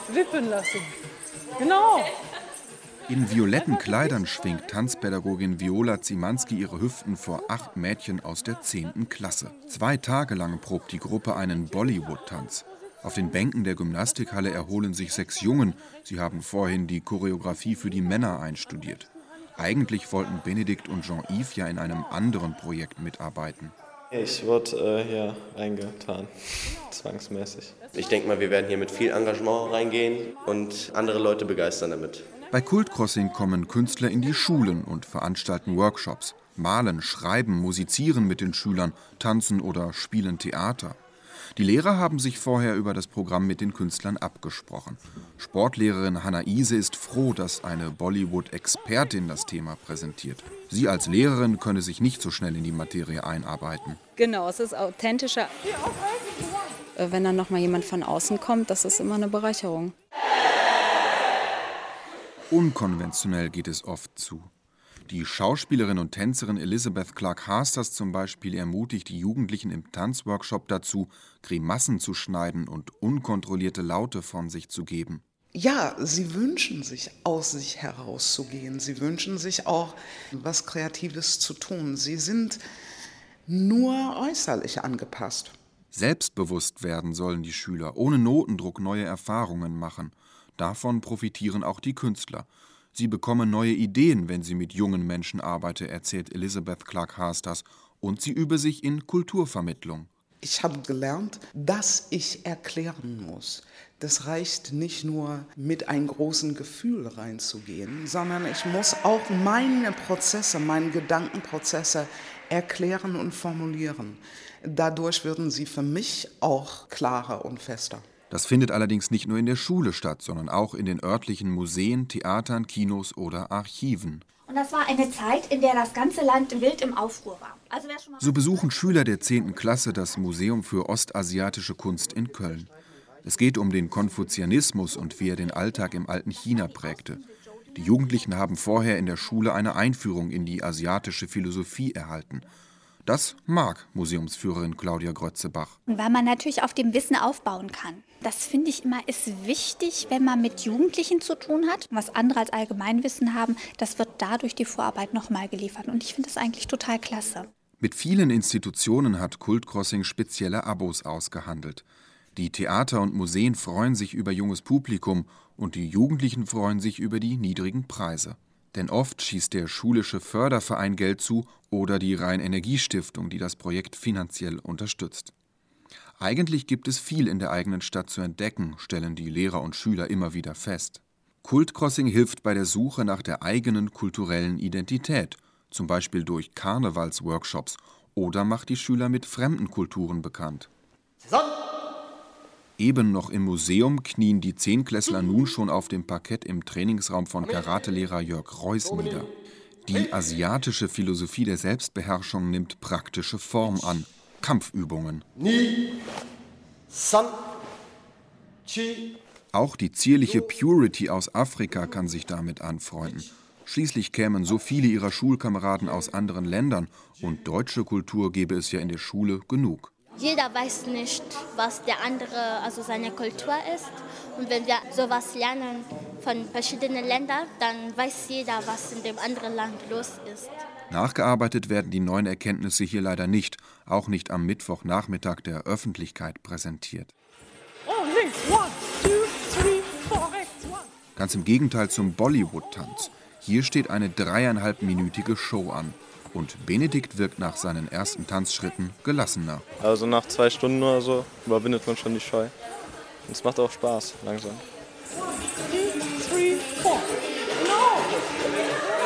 wippen lassen. Genau. In violetten Kleidern schwingt Tanzpädagogin Viola Zimanski ihre Hüften vor 8 Mädchen aus der 10. Klasse. 2 Tage lang probt die Gruppe einen Bollywood-Tanz. Auf den Bänken der Gymnastikhalle erholen sich 6 Jungen. Sie haben vorhin die Choreografie für die Männer einstudiert. Eigentlich wollten Benedikt und Jean-Yves ja in einem anderen Projekt mitarbeiten. Ich wurde hier reingetan, zwangsmäßig. Ich denke mal, wir werden hier mit viel Engagement reingehen und andere Leute begeistern damit. Bei Kultcrossing kommen Künstler in die Schulen und veranstalten Workshops. Malen, schreiben, musizieren mit den Schülern, tanzen oder spielen Theater. Die Lehrer haben sich vorher über das Programm mit den Künstlern abgesprochen. Sportlehrerin Hanna Ise ist froh, dass eine Bollywood-Expertin das Thema präsentiert. Sie als Lehrerin könne sich nicht so schnell in die Materie einarbeiten. Genau, es ist authentischer. Wenn dann noch mal jemand von außen kommt, das ist immer eine Bereicherung. Unkonventionell geht es oft zu. Die Schauspielerin und Tänzerin Elizabeth Clark-Hasters zum Beispiel ermutigt die Jugendlichen im Tanzworkshop dazu, Grimassen zu schneiden und unkontrollierte Laute von sich zu geben. Ja, sie wünschen sich, aus sich herauszugehen. Sie wünschen sich auch, was Kreatives zu tun. Sie sind nur äußerlich angepasst. Selbstbewusst werden sollen die Schüler, ohne Notendruck neue Erfahrungen machen. Davon profitieren auch die Künstler. Sie bekommen neue Ideen, wenn sie mit jungen Menschen arbeiten, erzählt Elizabeth Clark-Hasters. Und sie übe sich in Kulturvermittlung. Ich habe gelernt, dass ich erklären muss. Das reicht nicht nur, mit einem großen Gefühl reinzugehen, sondern ich muss auch meine Prozesse, meine Gedankenprozesse erklären und formulieren. Dadurch werden sie für mich auch klarer und fester. Das findet allerdings nicht nur in der Schule statt, sondern auch in den örtlichen Museen, Theatern, Kinos oder Archiven. Und das war eine Zeit, in der das ganze Land wild im Aufruhr war. So besuchen Schüler der 10. Klasse das Museum für ostasiatische Kunst in Köln. Es geht um den Konfuzianismus und wie er den Alltag im alten China prägte. Die Jugendlichen haben vorher in der Schule eine Einführung in die asiatische Philosophie erhalten. Das mag Museumsführerin Claudia Grötzebach. Weil man natürlich auf dem Wissen aufbauen kann. Das finde ich immer ist wichtig, wenn man mit Jugendlichen zu tun hat. Was andere als Allgemeinwissen haben, das wird dadurch die Vorarbeit nochmal geliefert. Und ich finde das eigentlich total klasse. Mit vielen Institutionen hat Kultcrossing spezielle Abos ausgehandelt. Die Theater und Museen freuen sich über junges Publikum und die Jugendlichen freuen sich über die niedrigen Preise. Denn oft schießt der schulische Förderverein Geld zu oder die Rhein-Energie-Stiftung, die das Projekt finanziell unterstützt. Eigentlich gibt es viel in der eigenen Stadt zu entdecken, stellen die Lehrer und Schüler immer wieder fest. Kultcrossing hilft bei der Suche nach der eigenen kulturellen Identität, zum Beispiel durch Karnevalsworkshops, oder macht die Schüler mit fremden Kulturen bekannt. Eben noch im Museum knien die 10-Klässler nun schon auf dem Parkett im Trainingsraum von Karatelehrer Jörg Reuss nieder. Die asiatische Philosophie der Selbstbeherrschung nimmt praktische Form an. Kampfübungen. Auch die zierliche Purity aus Afrika kann sich damit anfreunden. Schließlich kämen so viele ihrer Schulkameraden aus anderen Ländern und deutsche Kultur gäbe es ja in der Schule genug. Jeder weiß nicht, was der andere, also seine Kultur ist. Und wenn wir sowas lernen von verschiedenen Ländern, dann weiß jeder, was in dem anderen Land los ist. Nachgearbeitet werden die neuen Erkenntnisse hier leider nicht, auch nicht am Mittwochnachmittag der Öffentlichkeit präsentiert. Ganz im Gegenteil zum Bollywood-Tanz. Hier steht eine 3,5-minütige Show an. Und Benedikt wirkt nach seinen ersten Tanzschritten gelassener. Also nach 2 Stunden oder so überwindet man schon die Scheu. Und es macht auch Spaß, langsam. 1, 2, 3, 4. No!